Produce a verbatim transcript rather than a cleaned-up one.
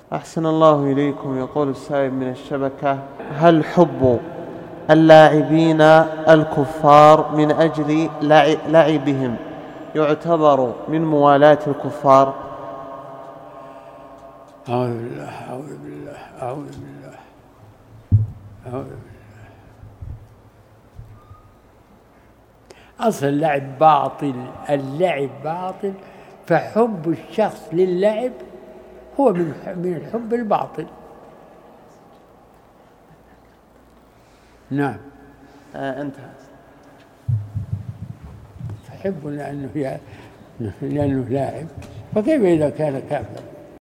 أحسن الله إليكم. يقول السائل من الشبكة: هل حب اللاعبين الكفار من أجل لعبهم يعتبر من موالاة الكفار؟ أعوذ بالله أعوذ بالله أعوذ بالله أعوذ بالله. أصل اللعب باطل، اللعب باطل، فحب الشخص للعب هو من من الحب الباطل. نعم. آه انتهى. فحبه لأنه لأنه لاعب، فكيف إذا كان كافر؟